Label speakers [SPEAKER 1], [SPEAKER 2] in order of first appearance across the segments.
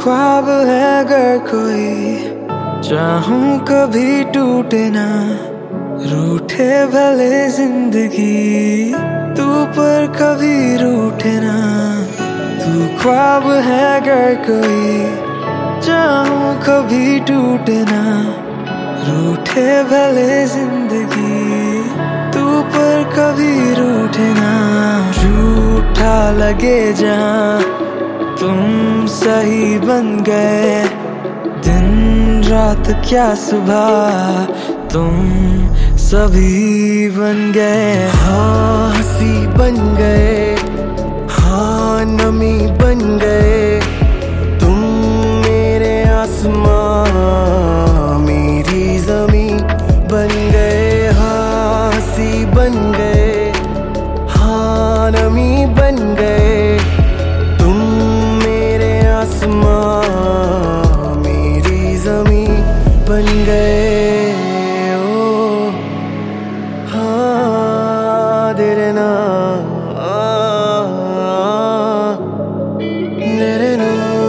[SPEAKER 1] ख्वाब है अगर कोई, चाहूं कभी टूटे ना, रूठे भले जिंदगी तू पर कभी रूठे ना। तू ख्वाब है अगर कोई, चाहूं कभी टूटे ना, रूठे भले जिंदगी तू पर कभी रूठे ना। झूठा लगे जहां तुम सही बन गए, दिन रात क्या सुबह तुम सभी बन गए।
[SPEAKER 2] हाँ हंसी बन गए, हाँ नमी बन गए, तुम मेरे आसमां मेरी जमी बन गए। हाँ हंसी बन गए, हाँ नमी बन गए, तुम मेरे आसमां मेरी जमी बन गए। ओ हाँ तेरे नाम तेरे नाम।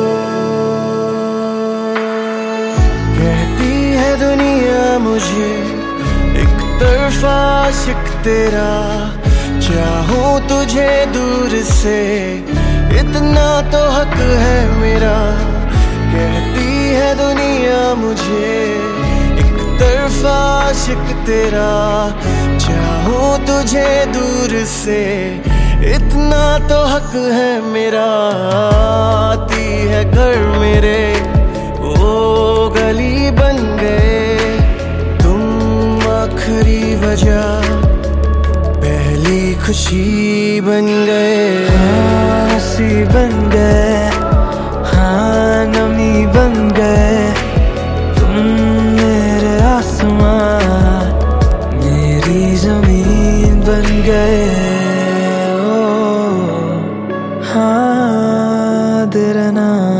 [SPEAKER 2] कहती है दुनिया मुझे एक तरफा आशिक तेरा, चाहूं तुझे दूर से इतना तो हक है मेरा। कहती है दुनिया मुझे एक तरफा आशिक तेरा, चाहूं तुझे दूर से इतना तो हक है मेरा। आती है घर मेरे वो गली बन गए, तुम आखिरी वजह पहली खुशी बन गए।
[SPEAKER 1] हंसी बन गए, हाँ नमी बन गए, तुम मेरे आसमां मेरी जमीन बन गए। ओ हाँ तेरा नाम